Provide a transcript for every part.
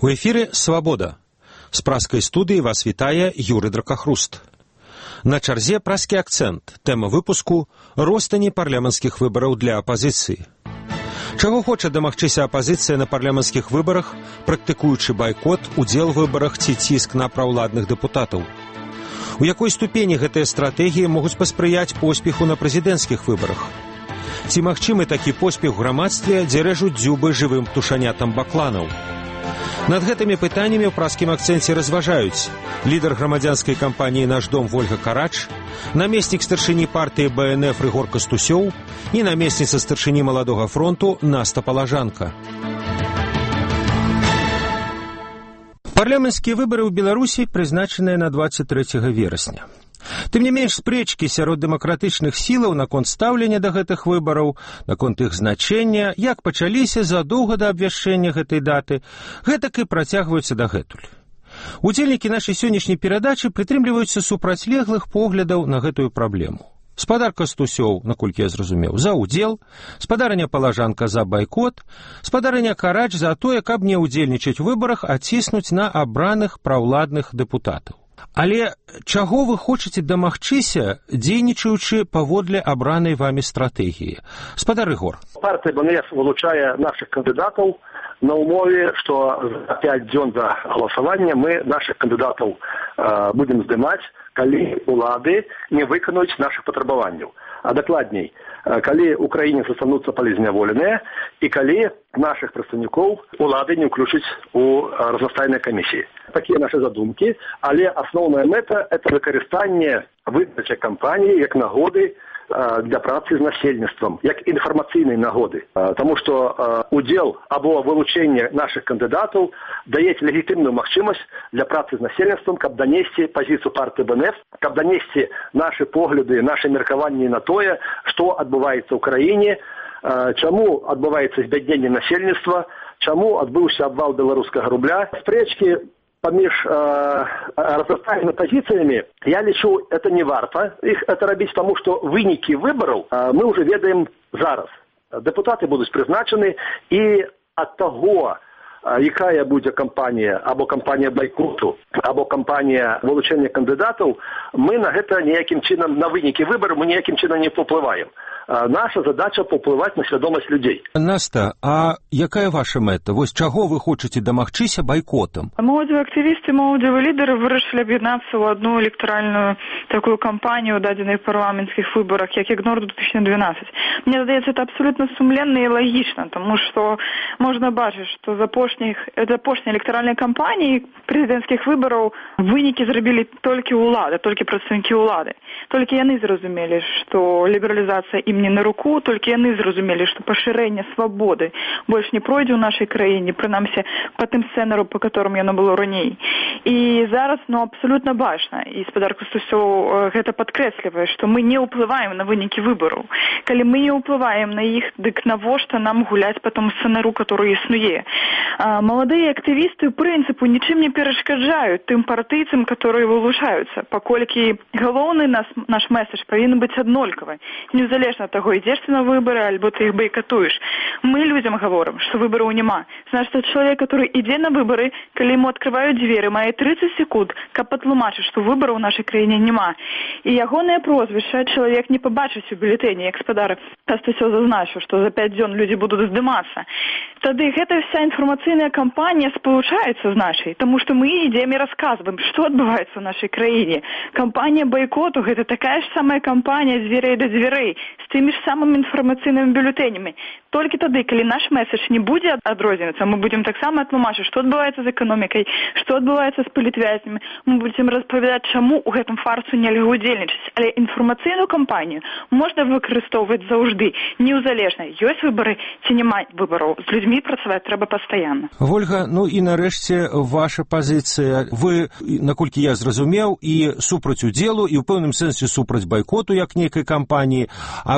У эфіры «Свабода». З праскай студыі вас вітае Юрый Дракахруст. На чарзе праскі акцэнт. Тэма выпуску – ростані парламенцкіх выбараў для апазіцыі. Чаго хоча дамагчыся апазіцыя на парламенцкіх выбарах, практыкуючы байкот, удзел у выбарах ці ціск на праўладных дэпутатаў? У якой ступені гэтыя стратэгіі могуць паспрыяць поспеху на прэзідэнцкіх выбарах? Ці магчымы такі поспех у грамадстве, дзе рэжуць дзюбы жывым птушанятам бакланаў? Над гэтымі пытаннямі ў праскім акцэнце разважаюць лідар грамадзянскай кампаніі «Наш дом» Вольга Карач, намеснік старшыні партыі БНФ Рыгор Кастусёў і намесніца старшыні Маладога фронту Наста Палажанка. Парламенцкія выбары ў Беларусі прызначаныя на 23 верасня. Тым не менш, спрэчкі сярод дэмакратычных сілаў наконт стаўлення да гэтых выбараў, наконт іх значэння, як пачаліся задоўга да абвяшчэння гэтай даты, гэтак і працягваюцца дагэтуль. Удзельнікі нашай сённяшняй перадачы прытрымліваюцца супрацьлеглых поглядаў на гэтую праблему. Спадар Кастусёў, наколькі я зразумеў, за ўдзел, спадарыня Палажанка за байкот, спадарыня Карач за тое, каб не ўдзельнічаць у выбарах, а ціснуць на абраных праўладных дэпутатаў. Але чаго вы хочаце дамагчыся, дзейнічаючы паводле абранай вамі стратэгіі? Спадар Рыгор. Партыя БНФ вылучае нашых кандыдатаў на умове, што за 5 дзён за галасавання мы нашых кандыдатаў будем здымаць, калі улады не выканаюць нашых патрабаванняў. А дакладней, калі украінцы застануцца палізняволеныя і калі нашых прадстаўнікоў улады не ўключаць у разнастайныя камісіі. Такія нашы задумкі, але асноўная мэта – это выкарыстанне выбарчай кампаніі як нагоды для працы з насельніцтвам, як інфармацыйнай нагоды. Таму што удзел або вылучэнне нашых кандыдатаў дае легітымную магчымасць для працы з насельніцтвам, каб данесці пазіцыю партыі БНФ, каб данесці нашы погляды, нашы меркаванні на тое, што адбываецца ў краіне, чаму адбываецца збядненне насельніцтва, чаму адбыўся абвал беларускага рубля. Спрэчкі паміж разнастайнымі пазіцыямі, я лічу, это не варта іх это рабіць, таму што вынікі выбараў мы ўжо ведаем зараз. Дэпутаты будуць прызначаны, і ад таго, якая будзе кампанія, або кампанія байкоту, або кампанія вылучэння кандыдатаў, мы на гэта ніякім чынам, на вынікі выбараў мы ніякім чынам не паўплываем. Наша задача паўплываць на свядомасць людзей. Наста, а якая ваша мэта? Вось чаго вы хочаце дамагчыся байкотам? Моладзевыя актывісты, моладзевыя лідары вырашылі аб'яднацца ў одну электаральную такую кампанію ў дадзеных парламенцкіх выбарах, як ігнор 2012. Мне здаецца, это абсолютно сумленна і лагічна, тому што можна бачыць, што з апошняй электаральнай кампаніі прэзідэнцкіх выбараў вынікі зрабілі толькі ўлады, толькі прадстаўнікі ўлады. Толькі яны зразумелі, што лібералізацыя ім не на руку, толькі яны зразумелі, што пашырэнне свабоды больш не пройдзе ў нашай краіне, прынамсі па тым сцэнару, па которым яно было раней. І зараз, абсолютна бачна, і спадар Кастусёў гэта падкрэслівае, што мы не ўплываем на вынікі выбараў. Калі мы не ўплываем на іх, дык навошта нам гуляць па тому сцэнару, который існуе? Маладыя актывісты, ў прынцыпу, нічым не перашкаджаюць тым партыйцам, которые вылучаюцца, паколькі галоўны наш месседж павінен быць аднолькавы, незалежна ад таго, ідзеш ты на выбары, альбо ты іх байкатуеш. Мы людзям гаворым, што выбараў няма. Значыць, чалавек, который ідзе на выбары, калі ему адкрываюць дзверы, мае 30 секунд, каб патлумачыць, што выбараў у нашай краіне няма. І ягонае прозвішча чалавек не пабачыць у бюлетэні, як спадар Кастусёў зазначыў, што за 5 дзён людзі будуць здымацца. Тады гэта вся інфармацыйная кампанія спалучаецца з нашай, таму што мы ідзем і расказваем, што адбываецца ў нашай краіне. Кампанія байкоту – гэта такая ж самая кампанія з дзвярэй да дзвярэй, з тымі ж самымі інфармацыйнымі бюлетэнямі. Толькі тады, калі наш месседж не будзе адрознівацца, мы будзем таксама тлумачыць, што адбываецца з эканомікай, што адбываецца з палітвязнямі. Мы будзем распавядаць, чаму ў гэтым фарсу нельга ўдзельнічаць. Але інфармацыйную кампанію можна выкарыстоўваць заўжды, неўзалежна, ёсць выбары ці няма выбараў. З людзьмі працаваць трэба пастаянна. Вольга, і нарэшце ваша пазіцыя. Вы, наколькі я зразумеў, і супраць удзелу, і ў пэўным сэнсе супраць байкоту, як нейкай кампаніі, а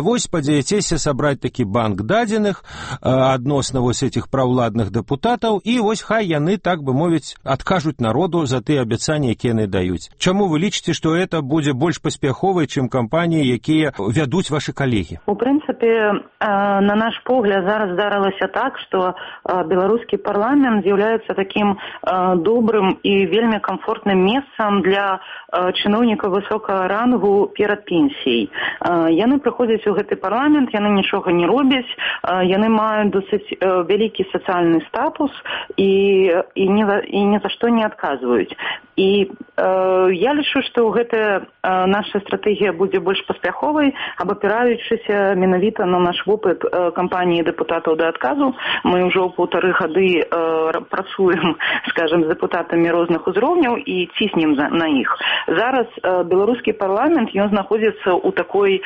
вось спадзяецеся сабраць такі банк дадзеных адносна вось этих праўладных дэпутатаў, і вось хай яны, так бы мовіць, адкажуць народу за тыя абяцанні, якія яны даюць. Чаму вы лічыце, што это будзе больш паспяховай, чым кампаніі, якія вядуць ваши калегі? У прынцыпе, на наш погляд, зараз здарылася так, што беларускі парламент з'яўляецца такім добрым і вельмі комфортным месцам для чыноўнікаў высокага рангу перад пенсіяй. Яны прыходзяць у гэты парламент, яны нічога не робяць, яны маюць досыць вялікі сацыяльны статус і ні за што не адказваюць. І я лічу, што гэтая наша стратэгія будзе больш паспяховай, абапіраючыся менавіта на наш вопыт кампаніі дэпутатаў да адказу. Мы ўжо 1,5 гады працуем, скажем, з дэпутатамі розных узроўняў і ціснем на іх. Зараз беларускі парламент, ён знаходзіцца ў такой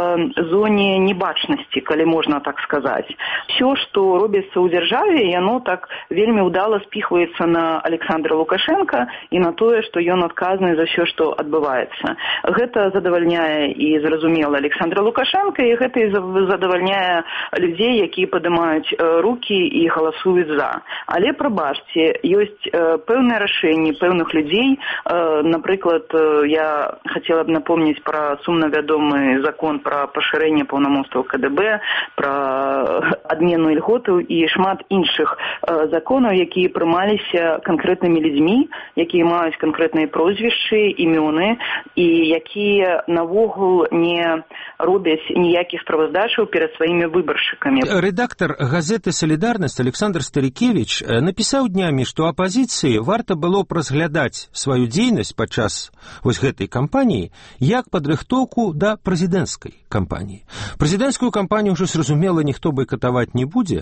зоне небачнасці, калі можна так сказаць. Всё, што робіцца ў дзяржаве, яно так вельмі ўдала спіхваецца на Александра Лукашенка і на тое, што ён адказны за ўсё, што адбываецца. Гэта задавальняе і зразумела Александра Лукашенка, і гэта і задавальняе людзей, якія падымаюць рукі і галасуюць за. Але, прабачце, ёсць пэўныя рашэнні пэўных людзей. Напрыклад, я хацела б напомніць пра сумна вядомы закон пра пашырэнне паўнамоцтваў КДБ, пра адмену ільготаў і шмат іншых законаў, якія прымаліся канкрэтнымі людзьмі, якія маюць канкрэтныя прозвішчы, імёны, і якія навогул не робяць ніякіх справаздачаў перад сваімі выбаршчыкамі. Рэдактар газеты «Салідарнасць» Александр Старікевіч напісаў днямі, што апазіцыі варта было б разглядаць сваю дзейнасць падчас вось гэтай кампаніі як падрыхтоўку да прэзідэнцкай кампаніі. Прэзідэнцкую кампанію ўжо зразумела ніхто байкатаваць не будзе,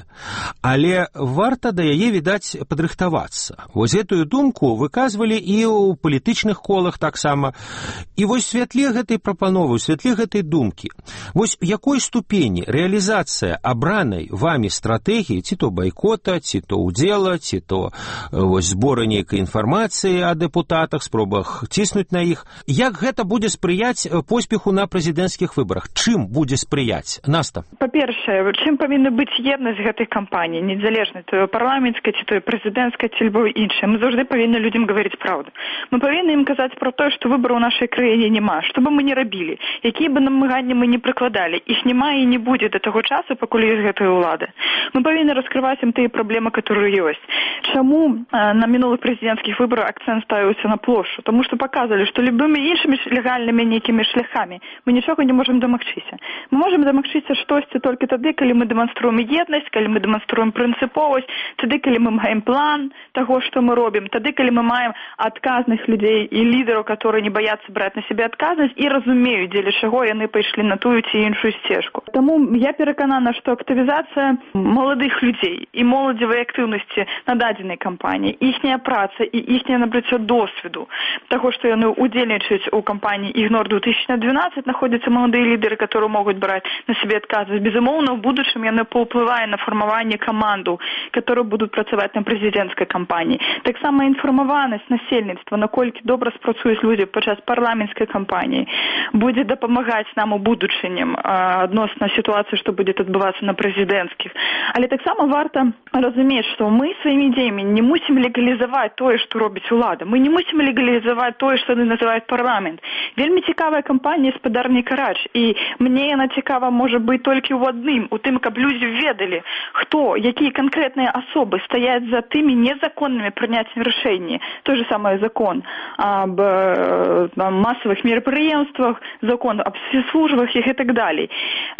але варта да яе, відаць, падрыхтавацца. Вось гэтую думку выказвалі і ў палітычных колах таксама. І вось святле гэтай прапановы, святле гэтай думкі, вось у якой ступені рэалізацыя абранай вамі стратэгіі, ці то байкота, ці то удзела, ці то вось збора нейкай інфармацыі о дэпутатах, спробах ціснуць на іх, як гэта будзе спрыяць поспеху на прэзідэнцкіх выбарах? Чым будзе спрыяць? Наста. Па-першае, чым павінна быць еднасць гэтай кампаніі, незалежна то парламенцкай, ці то прэзідэнцкай, ці любой іншай. Мы заўжды павінны людзям гаварыць праўду. Мы павінны ім казаць про тое, што выбару ў нашай краіне няма, што бы мы не рабілі, якія бы намаганні мы не прыкладалі, іх няма і не будзе да таго часу, пакуль ёсць гэтая ўлада. Мы павінны раскрываць ім тыя праблемы, которые ёсць. Чаму на мінулых прэзідэнцкіх выбарах акцэнт ставіўся на плошчу? Таму што паказвалі, што любымі іншымі легальнымі нейкімі шляхамі мы нічога не можам дамагчыся. Мы можам дамагчыся штосьці толькі тады, калі мы дэманструем еднасць, калі мы дэманструем прынцыповасць, тады, калі мы маем план таго, што мы робім, тады, калі мы маем адказных людзей і лідараў, которые не баяцца браць на сябе адказнасць і разумеюць, дзеля чаго яны пайшлі на тую ці іншую сцежку. Таму я пераканана, што актывізацыя маладых людзей і моладзевай актыўнасці на дадзенай кампаніі, іхняя праца і іхняе набыццё досведу таго, што яны удзельнічаюць у кампаніі «Ігнор-2012», находзяцца маладыя лідары, которые могуць браць на сябе адказнасць. Безумоўна, у будучым яны паўплывае на фармаванне камандаў, которые будуць працаваць на прэзідэнцкай кампаніі. Таксама інфармаванасць насельніцтва, наколькі добра спрацуюць людзі падчас парламенцкай кампаніі, будзе дапамагаць нам у будучыням адносна сітуацыі, што будзе адбывацца на прэзідэнцкіх. Але таксама варта разумець, што мы сваімі дзеямі не мусім легалізаваць тое, што робіць улада. Мы не мусім легалізаваць тое, што яны называюць парламент. Вельмі цікавая кампанія «Спадарні Карач», і мне яна цікава можа быць толькі ў адным, у тым, каб людзі ведалі, хто, якія канкрэтныя асобы стаяць за тымі незаконнымі прыняццямі рашэнні. Той же самый закон об массовых мерапрыемствах, закон об спецслужбах і так далей.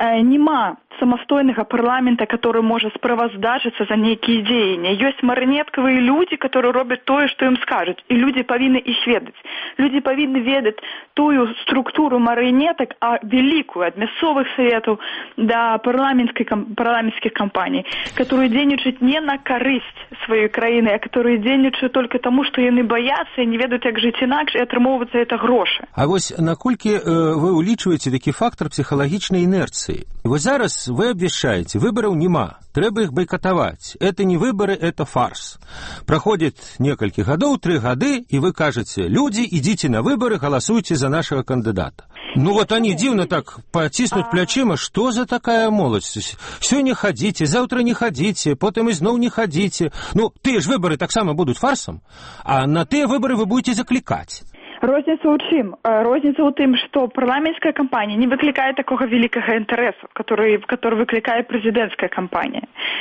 Нема самастойнага парламента, который можа справаздачыцца за нейкія дзеянні. Ёсць марынеткавыя людзі, которые робяць тое, што ім скажуць, і людзі павінны іх ведаць. Людзі павінны ведаць тую структуру марынетак, а великую ад мясцовых саветаў да парламенцкіх кампаній, которые дзейнічаюць не на карысць сваёй краіны, а которые дзейнічаюць только таму, што яны баяцца і не ведаюць, як жыць інакш, і атрымоўваць за это грошы. А вось наколькі вы улічваеце такі фактор псіхалагічнай інерцыі? Вось зараз вы абвяшчаеце, выбараў няма, трэба іх байкатаваць. Это не выборы, это фарс. Праходзіць некалькі гадоў, 3 гады, і вы кажаце, людзі, ідзіце на выборы, галасуйце за нашага кандыдата. Ну вот они дивно так потиснуть плячима, что за такая молодость? Сёння ходите, завтра не ходите, потом изноў не ходите. Ну, тыя ж выборы таксама будут фарсом, а на тыя выборы вы будете закликать. Розніца ў чым? Розніца ў тым, што парламенцкая кампанія не выклікае такога вялікага інтарэсу, который выклікае прэзідэнцкая кампанія.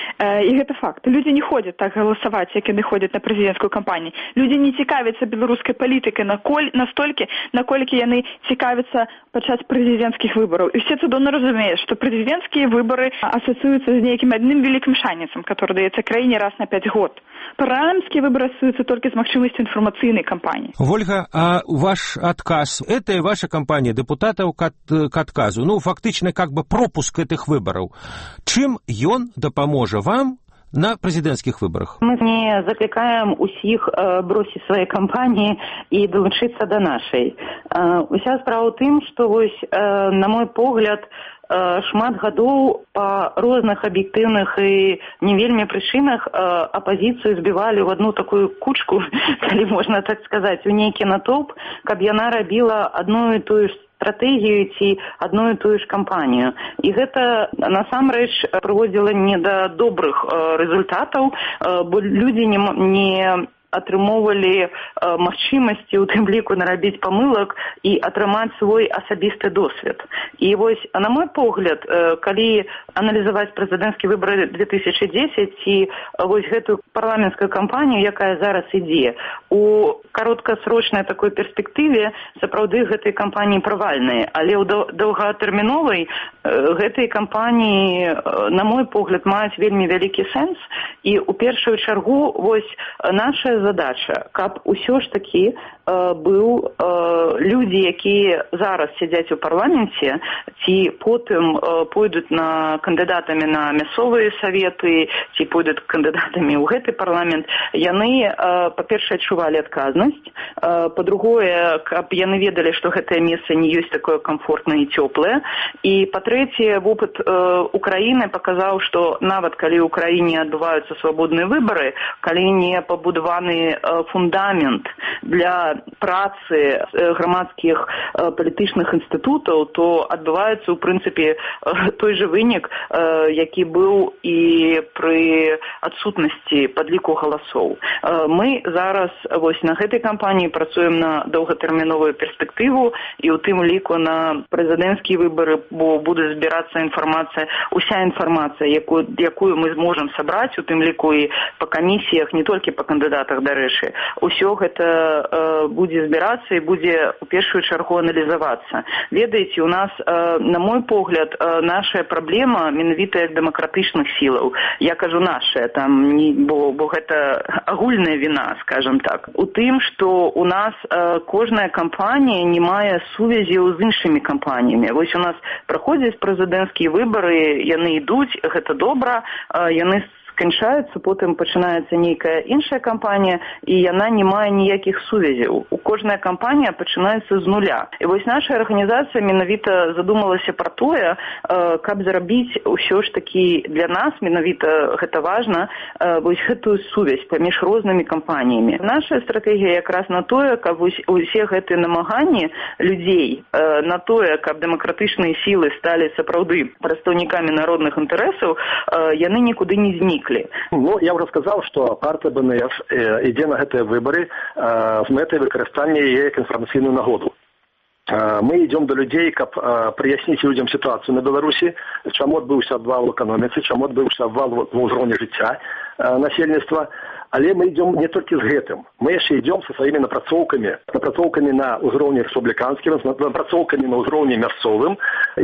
І гэта факт. Людзі не ходзяць так галасаваць, як яны ходзяць на прэзідэнцкую кампанію. Людзі не цікавяцца беларускай палітыкай настолькі, наколькі яны цікавяцца падчас прэзідэнцкіх выбараў. І все цудоўна разумеюць, што прэзідэнцкія выбары асацыююцца з нейкім адным вялікім шанецам, который даецца краіне раз на 5 год. Парламенцкія выборы асацыююцца толькі з магчымасцю інфармацыйнай кампаніі. Вольга, а ваш отказ, это и ваша кампания депутатов к отказу, ну, фактично, как бы пропуск этих выборов. Чем ён дапаможа вам на прэзідэнцкіх выбарах? Мы не закликаем усіх бросіць свае кампаніі і далучыцца да нашай. Уся справа ў тым, што вось, на мой погляд, шмат гадоў па розных аб'ектыўных і не вельмі прычынах апазіцыю збівалі ў одну такую кучку, калі можна так сказаць, у нейкі натоўп, каб яна рабіла адну і тую ж стратэгію ці адну і тую ж кампанію. І гэта насамрэч прыводзіла не да добрых рэзультатаў, бо людзі не атрымоўвалі магчымасці у тым ліку нарабіць памылак і атрымаць свой асабісты досвед. І вось, на мой погляд, калі аналізаваць прэзідэнцкія выбары 2010 і вось гэтую парламенцкую кампанію, якая зараз ідзе, у кароткасрочнай такой перспектыве сапраўды гэтай кампаніі правальныя, але ў доўгатэрміновай гэтай кампаніі, на мой погляд, маюць вельмі вялікі сэнс, і ў першую чаргу вось наша задача, каб усё ж такі быў людзі, якія зараз сядзяць у парламенце, ці потым пойдуць на кандыдатамі на мясцовыя саветы, ці пойдуць кандыдатамі ў гэты парламент, яны, па-першае, адчувалі адказнасць, па-другое, каб яны ведалі, што гэтае месца не ёсць такое комфортнае і цёплае, і па-трэцяе, вопыт Украіны паказаў, што нават калі ў краіне адбываюцца свабодныя выбары, калі не пабудаваны фундамент для працы грамадскіх палітычных інстытутаў, то адбываецца, у прынцыпе, той же вынік, які быў і пры адсутнасці падліку галасоў. Мы зараз вось на гэтай кампаніі працуем на доўгатэрміновую перспектыву і ў тым ліку на прэзідэнцкія выбары, бо будзе збірацца інфармацыя, уся інфармацыя, якую мы зможам сабраць, у тым ліку і па камісіях, не толькі па кандыдатах, дарэчы. Усё гэта будзе збірацца і будзе у першую чаргу аналізавацца. Ведаеце, у нас, на мой погляд, наша праблема менавіта як дэмакратычных сілаў. Я кажу наша, там, бо гэта агульная віна, скажем так. У тым, што у нас кожная кампанія не мае сувязі з іншымі кампаніямі. Вось у нас праходзяць прэзідэнцкія выбары, яны ідуць, гэта добра, яны сканчаюцца, потым пачынаецца нейкая іншая кампанія, і яна не мае ніякіх сувязяў. У кожная кампанія пачынаецца з нуля. І вось наша арганізацыя менавіта задумалася пра тое, каб зрабіць ўсё ж такі для нас, менавіта гэта важна, вось гэтую сувязь паміж рознымі кампаніямі. Наша стратэгія якраз на тое, каб усе гэтыя намаганні людзей на тое, каб дэмакратычныя сілы сталі сапраўды прадстаўнікамі народных інтарэсаў, яны нікуды не зніклі. Ну, я уже сказал, что партия БНФ ідзе на гэтыя выборы з мэтай выкарыстання яе як інфармацыйную нагоду. Мы идем до людей, каб праясніць людям ситуацию на Беларусі, чаму адбыўся абвал у эканоміцы, чаму адбыўся абвал ва ўзроўні жыцця насельніцтва. Але мы идем не только с гэтым. Мы еще идем со своими напрацоўкамі на ўзроўні рэспубліканскім, напрацоўкамі на ўзроўні мясцовым,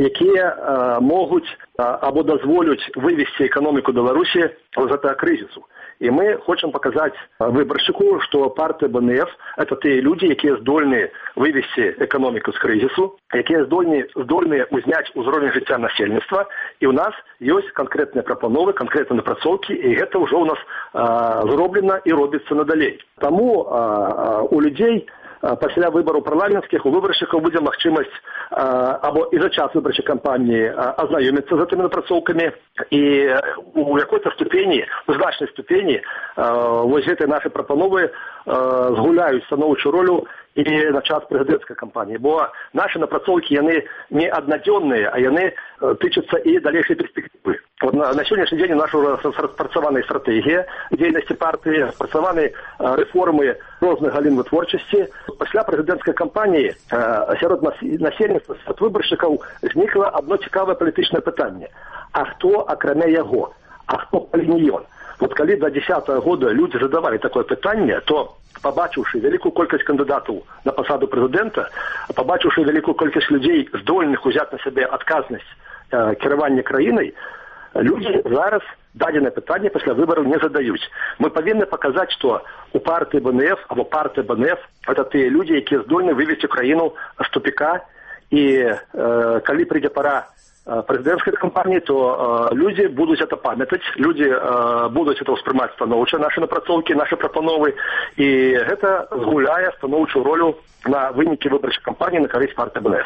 якія могуць або дазволюць вывесці эканоміку Беларусі з гэтага крызісу. И мы хотим показать выборщику, что партия БНФ – это те люди, которые здольны вывести экономику с кризису, которые здольны узнять уровень життя насельніцтва. И у нас есть конкретные пропановы, конкретные напрацоўкі, и это уже у нас зроблено и робится надалей. Тому у людей пасля выбораў парламенцкіх у выбаршчыкаў будзе магчымасць або і за час выбарчай кампаніі азнаёміцца з гэтымі напрацоўкамі і у якой-то ступені, у значнай ступені вось гэтыя нашы прапановы згуляюць станоўчую ролю і на час прэзідэнцкай кампаніі. Бо нашы напрацоўкі, яны не аднадзённыя, а яны тычацца і далейшай перспектывы. На сённяшні дзень у нас уже распрацавана стратэгія дзейнасці партыі, распрацаваны рэформы розных галін вытворчасці. Пасля прэзідэнцкай кампаніі сярод насельніцтва, сярод выбаршчыкаў знікла адно цікавае палітычнае пытанне. А хто акрамя яго? А хто калі ён? Вот калі до 10-го года люди задавали такое пытанне, то, побачивши великую колькость кандидатов на посаду президента, побачивши великую колькость людей, здольных взять на себе отказность керования краиной, люди зараз даденное питание после выборов не задают. Мы повинны показать, что у партии БНФ, або партия БНФ, это те люди, которые здольны вывести Украину с тупика, и когда придет пора президентской кампании, то люди будут это памятать, люди будут это воспринимать становча, наши напрацоўки, наши пропановы, и это згуляе становчую роль на вынікі выборчай кампании на користь партии БНФ.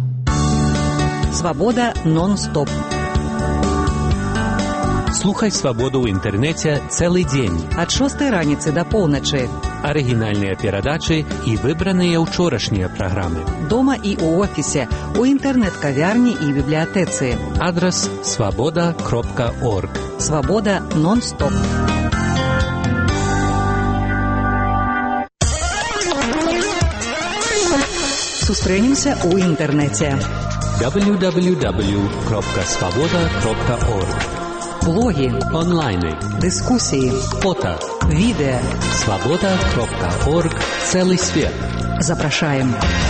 Свобода нон-стоп. Слухай «Свабоду» ў інтэрнэце цэлы дзень. Ад 6 раніцы да поўначы. Арыгінальныя перадачы і выбраныя ўчорашнія праграмы. Дома і ў офісе, у інтэрнэт-кавярні і бібліятэцы. Адрас свабода.орг. Свабода нон-стоп. Сустрэнемся ў інтэрнэце. www.svoboda.org. Блогі, онлайны, дыскусіі, фото, відэа. Svoboda.org. Цэлы свет. Запрашаем.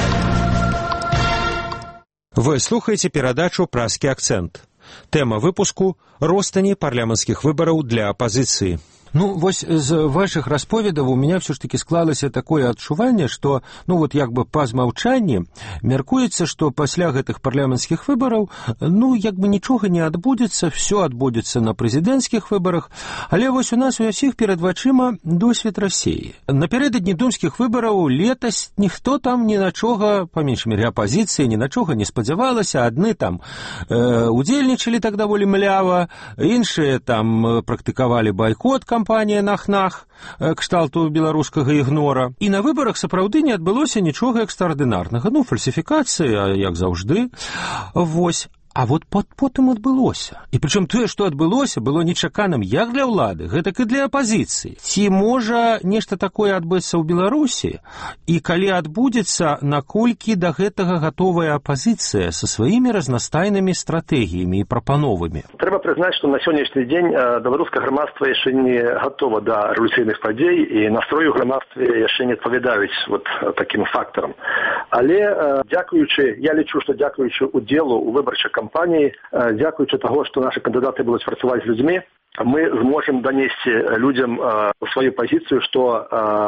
Вы слухаеце перадачу «Праскі акцэнт». Тэма выпуску «Ростані парламенцкіх выбараў для апазіцыі». Ну, вось з вашых расповедаў у меня все ж таки склалася такое адчуванне, што, ну, вот як бы па змаўчанні мяркуецца, што пасля гэтых парламенцкіх выбараў, ну, як бы нічога не адбудзецца, все адбудзецца на прэзідэнцкіх выбарах, але вось у нас у ўсіх перад вачыма досвед Расіі. Напярэдадні думскіх выбараў летась ніхто там ні на чога, па меншай мере апазіцыі, ні на чога не спадзявалася, адны там удзельнічалі так даволі млява, іншыя там практыкавалі байкот кампанія «Нах-нах», кшталту беларускага ігнора. І на выбарах сапраўды не адбылося нічога экстраардынарнага. Ну, фальсіфікацыя, як заўжды. Вось. А вот потым адбылося. І прычым тое, што адбылося, было нечаканым як для ўлады, гэтак і для апазіцыі. Ці можа нешта такое адбыцца ў Беларусі? І калі адбудзецца, наколькі да гэтага гатовая апазіцыя са сваімі разнастайнымі стратэгіямі і прапановамі? Трэба прызнаць, што на сённяшні дзень беларускае грамадства яшчэ не гатова да рэвалюцыйных падзей, і настрой у грамадстве яшчэ не адпавядаюць вот такім фактарам. Але дзякуючы, я лічу, што дзякуючы удзелу ў выбарчай кампаніі, дзякуючы таго, што нашы кандыдаты будуць працаваць з людзьмі, мы зможам данесці людзям сваю пазіцыю, што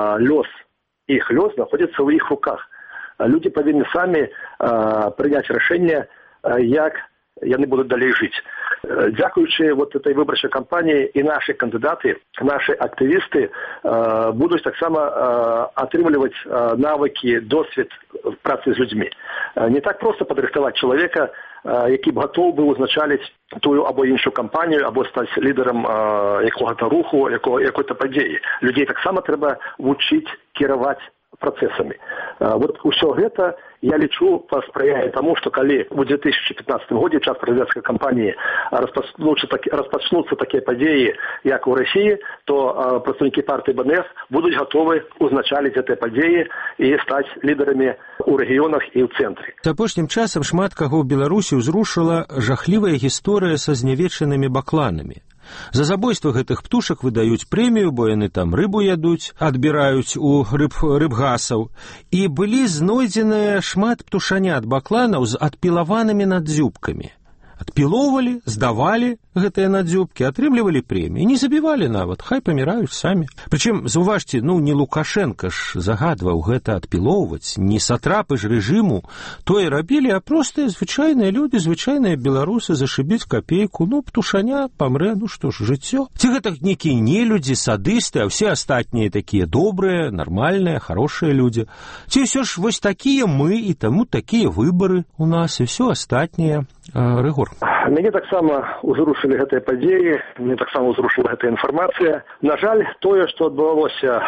іх лёс знаходзіцца ў іх руках. Людзі павінны самі прыняць рашэнне, як яны будуць далей жыць. Дзякуючы вот этой выбарчай кампаніі і нашы кандыдаты, нашы актывісты будуць таксама атрымліваць навыкі, досвед працы з людзьмі. Не так проста падрыхтаваць чалавека, які б гатоў быў узначаліць тую або іншую кампанію, або стаць лідарам якога-то руху, якой-то падзеі. Людзей таксама трэба вучыць кіраваць працэсамі. Вот усё гэта, я лічу, паспрыяе таму, што калі ў 2015 годзе час прэзідэнцкай кампаніі распачнуцца такія падзеі, як у Расіі, то прадстаўнікі партыі БНФ будуць гатовы узначаліць гэтыя падзеі і стаць лідарамі ў рэгіёнах і ў цэнтры. Апошнім часам шмат каго ў Беларусі ўзрушыла жахлівая гісторыя са знявечанымі бакланамі. За забойства гэтых птушак выдаюць прэмію, бо яны там рыбу ядуць, адбіраюць у рыбгасаў. І былі знойдзеныя шмат птушанят бакланаў з адпілаванымі надзюбкамі. Адпілоўвалі, здавалі гэтыя надзюбкі, атрымлівалі прэміі. Не забівалі нават, хай паміраюць самі. Прычым, заўважце, не Лукашенко ж загадваў гэта адпілоўваць, не сатрапы ж рэжыму тое рабілі, а простыя звычайныя людзі, звычайныя беларусы зашыбіць капейку, птушаня памрэ, што ж, жыццё. Ці гэта нейкія нелюдзі, садысты, а ўсе астатнія такія добрыя, нармальныя, хорошыя людзі. Ці ўсё ж вось такія мы, і таму такія выбары у нас, і ўсё астатнія. Рыгор. Мяне таксама узрушыла ўзрушылі гэтыя падзеі, мне таксама ўзрушыла гэтая інфармацыя. На жаль, тое, што адбылося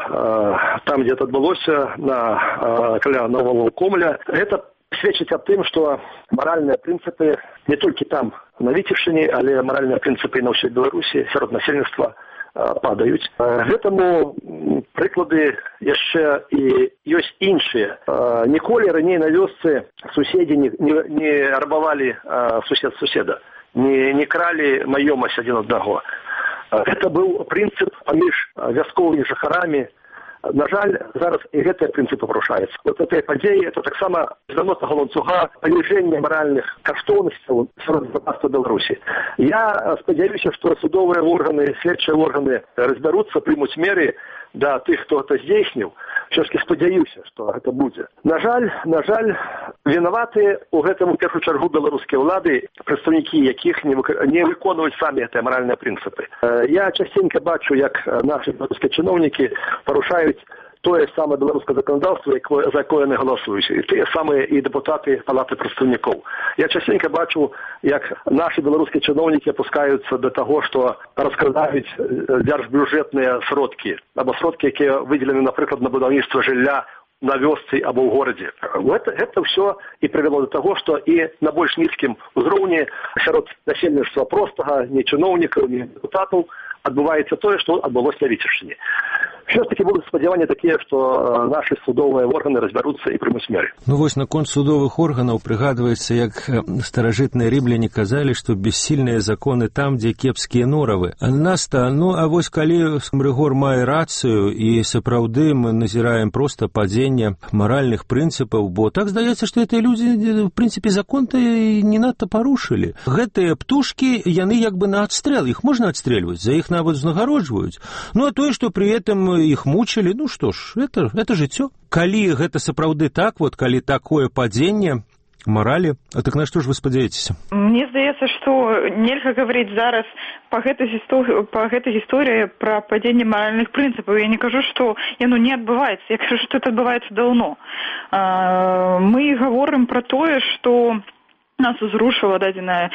там, дзе это адбылося, каля Нового Комля, гэта сведчыць аб тым, што маральныя прынцыпы не толькі там, на Віцебшчыне, але маральныя прынцыпы на ўсёй Беларусі сярод насельніцтва падаюць. Гэтаму прыклады яшчэ і ёсць іншыя. Ніколі раней на вёсцы суседзі не рабавалі сусед суседа, не кралі маёмасць адзін аднаго. Гэта быў прынцып паміж вясковымі жыхарамі. На жаль, зараз і гэтыя прынцыпы парушаюцца. Вот гэтыя падзеі, это таксама звяноцага ланцуга паніжэння маральных каштоўнасцяў сярод грамадства Беларусі. Я спадзяюся, што судовыя органы, следчыя органы разбяруцца, прымуць меры да тых, хто гэта здзейсніў. Все-таки спадзяюся, што гэта будзе. На жаль, вінаватыя ў гэтым у першую чаргу беларускія ўлады, прадстаўнікі якіх не выконваюць самі гэтыя маральныя прынцыпы. Я частенька бачу, як нашы беларускія чыноўнікі парушаюць тое самае беларускае заканадаўства, за якое яны галасуюць, і тыя самыя і дэпутаты палаты прадстаўнікоў. Я частенька бачу, як нашы беларускія чыноўнікі апускаюцца да таго, што раскрадаюць дзяржбюджэтныя сродкі, або сродкі, якія выдзелены, напрыклад, на будаўніцтва жылля на вёсцы або ў горадзе. Гэта ўсё і прывяло да таго, што і на больш нізкім узроўні сярод насельніцтва простага, не чыноўнікаў, не дэпутатаў, адбываецца тое, што адбылося на Віцебшчыне. Все-таки будут спадзяванні такія, што нашы судовыя органы разбяруцца і прымуць меры. Ну вось наконт судовых органаў прыгадваецца, як старажытныя рымляне казалі, што бессільныя законы там, дзе кепскія норавы. Нас-то, а вось калі Рыгор мае рацыю і сапраўды мы назіраем проста падзенне маральных прынцыпаў, бо так здаецца, што гэтыя людзі, в прынцыпе, закон-то не надта парушылі. Гэтыя птушкі, яны як бы на адстрэл, іх можна адстрэльваць, за іх нават узнагароджваюць. Ну а тое, што пры этом іх мучылі, ну што ж, это жыццё. Калі гэта сапраўды так, вот калі такое падзенне маралі, а так на што ж вы спадзяецеся? Мне здаецца, што нельга гаварыць зараз па гэтай гісторыі пра падзенне маральных прынцыпаў. Я не кажу, што яно не адбываецца, я кажу, што это адбываецца даўно. Мы гаворым пра тое, што нас узрушыла дадзеная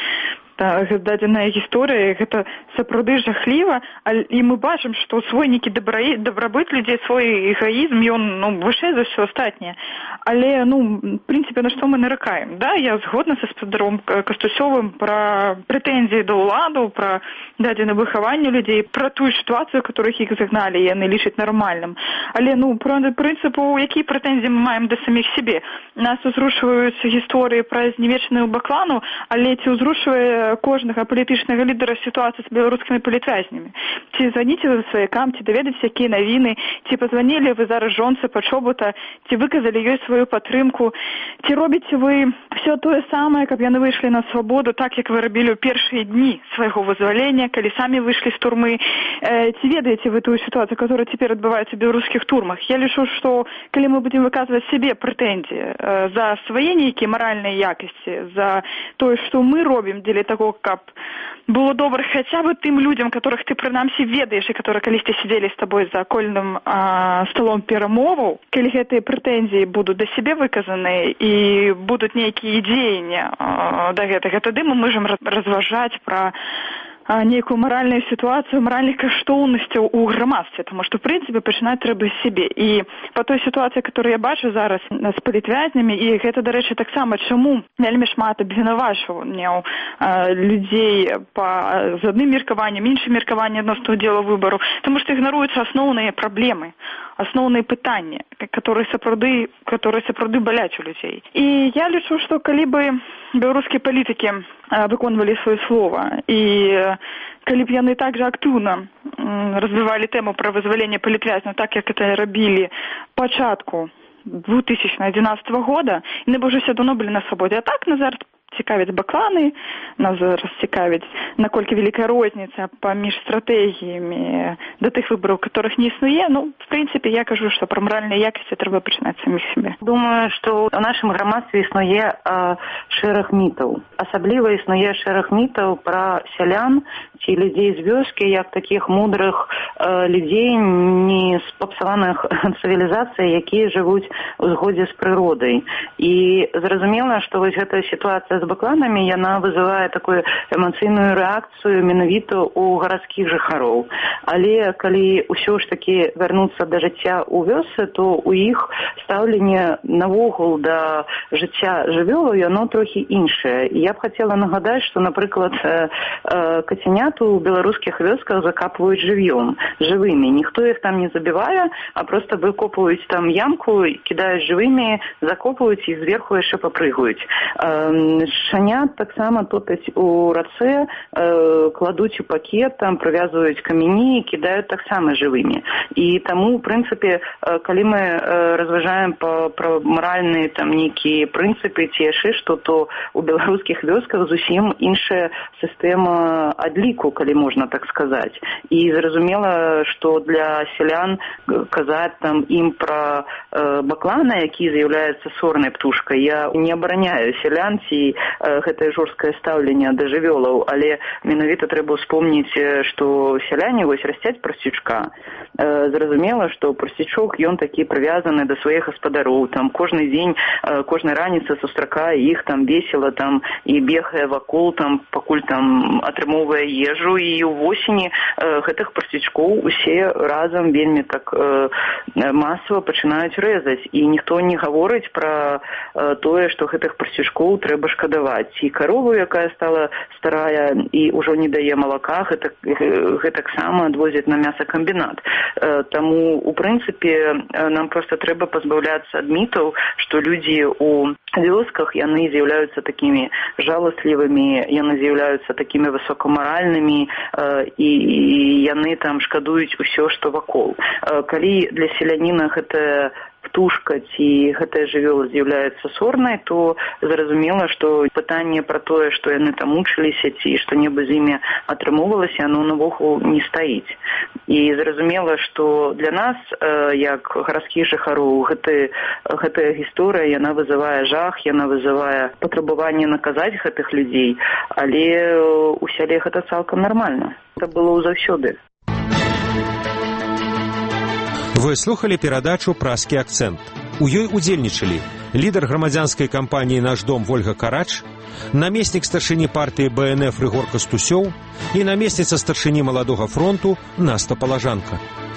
гісторыя, гэта сапраўды жахліва, і мы бачым, што свой нейкі дабрабыт людзей, свой эгаізм, ён вышэй за ўсё астатняе. Але, в прынцыпе, на што мы наракаем? Да, я згодна са спадаром Кастусёвым пра прэтэнзіі да ўладаў, пра дадзенае выхаванне людзей, пра тую сітуацыю, которых іх загналі, яны лічаць нармальным. Але, пра прынцыпу, якія прэтэнзіі мы маем да саміх сябе? Нас узрушваюць гісторыі пра зневечаную Баклану, але ці ўзрушвае кожнага палітычнага лідара сітуацыі з беларускімі палітвязнямі? Ці званіце вы сваякам, ці даведаце, якія навіны, ці пазванілі вы зараз жонцы Пачобута, ці выказалі ёй сваю падтрымку, ці робіце вы все тое самае, каб яны выйшлі на свабоду, так як вы рабілі ў першыя дні свайго вызвалення, калі самі выйшлі з турмы? Ці ведаеце вы тую сітуацыю, которая цяпер адбываецца ў беларускіх турмах? Я лічу, што калі мы будзем выказваць сябе прэтэнзіі за свае нейкія маральныя якасці, за тое, што мы робім дзеля таго, каб было добра хаця бы тым людзям, которых ты прынамсі ведаеш і которые калісьці сидзелі з табой за акольным столом перамоваў, калі гэтыя прэтэнзіі будуць да сябе выказаны і будуць нейкія дзеянні да гэтага, тады мы можам разважаць пра нейкую маральную сітуацыю, маральных каштоўнасцяў у грамадстве, тому што, в прынцыпе, пачынаць трэба з сябе. І па той сітуацыі, которую я бачу зараз з палітвязнямі, і гэта, дарэчы, таксама, чаму вельмі шмат абвінавачванняў людзей з адным меркаваннем, іншым меркаваннем адносно ўдзелу выбару, тому што ігнаруюцца асноўныя праблемы, асноўныя пытанні, которые сапраўды баляць у людзей. І я лічу, што калі бы беларускія палітыкі выконвалі сваё слова, і калі б яны так жа актыўна развівалі тэму пра вызваленне палітвязняў, так як это рабілі пачатку 2011 года, яны б ўжо сядаўно былі на свабодзе. А так, назад цікавяць Бакланы, нас зараз цікавіць, наколькі вялікая розніца паміж стратэгіямі да тых выбараў, которых не існуе. В прынцыпе, я кажу, што пра маральныя якасці трэба пачынаць саміх сябе. Думаю, што ў нашым грамадстве існуе шэраг мітаў. Асабліва існуе шэраг мітаў пра сялян ці людзей з вёскі як такіх мудрых людзей, не спапсаваных цывілізацый, якія жывуць у згодзе з прыродай. І зразумела, што вось гэтая сітуацыя з бакланамі, яна вызывае такую эмацыйную рэакцыю менавіта ў гарадскіх жыхароў. Але калі ўсё ж такі вярнуцца да жыцця ў вёсцы, то у іх стаўленне навогул да жыцця жывёлаў, яно трохі іншае. І я б хацела нагадаць, што, напрыклад, кацянят у беларускіх вёсках закапваюць жывымі. Ніхто іх там не забівае, а проста выкопваюць там ямку, кідаюць жывымі, закопваюць і зверху яшчэ папрыгаюць. Шанят таксама топяць у рацэ, кладуць у пакет, там прывязваюць камяні і кідаюць таксама жывымі. І таму, у прынцыпе, калі мы разважаем пра маральныя там нейкія прынцыпы ці яшчэ што, то у беларускіх вёсках зусім іншая сістэма адліку, калі можна так сказаць. І зразумела, што для сялян казаць там ім пра баклана, які з'яўляецца сорнай птушкай, я не абараняю сялян ці гэтае жорсткае стаўленне да жывёлаў, але менавіта трэба ўспомніць, што сяляне вось расцяць прасцючка. Зразумела, што прасцючок, ён такі прывязаны да сваіх гаспадароў, там кожны дзень, кожнай раніцы сустракае іх там весела там і бегае вакол там, пакуль там атрымоўвае ежу, і ўвосені гэтых прасцючкоў усе разам вельмі так масава пачынаюць рэзаць, і ніхто не гаворыць пра тое, што гэтых прасцючкоў трэба шкадаваць. І карову, якая стала старая і ўжо не дае малака, гэтаксама адвозяць на мясакамбінат. Таму, у прынцыпе, нам проста трэба пазбаўляцца ад мітаў, што людзі у вёсках, яны з'яўляюцца такімі жаласлівымі, яны з'яўляюцца такімі высокамаральнымі, і яны там шкадуюць усё, што вакол. Калі для селяніна гэта птушка ці гэтая жывёла з'яўляецца сорнай, то зразумела, што пытанне пра тое, што яны там мучыліся ці што-небудзь з імі атрымоўвалася, яно навогул не стаіць. І зразумела, што для нас, як гарадскіх жыхароў, гэтая гісторыя, яна вызывае жах, яна вызывае патрабаванне наказаць гэтых людзей, але у сяле гэта цалкам нармальна. Гэта было заўсёды. Вы слухали перадачу «Праскі акцэнт». У ёй удзельнічалі лідар грамадзянскай кампаніі «Наш дом» Вольга Карач, намеснік старшыні партыі БНФ Рыгор Кастусёў і намесніца старшыні Маладога фронту Наста Палажанка.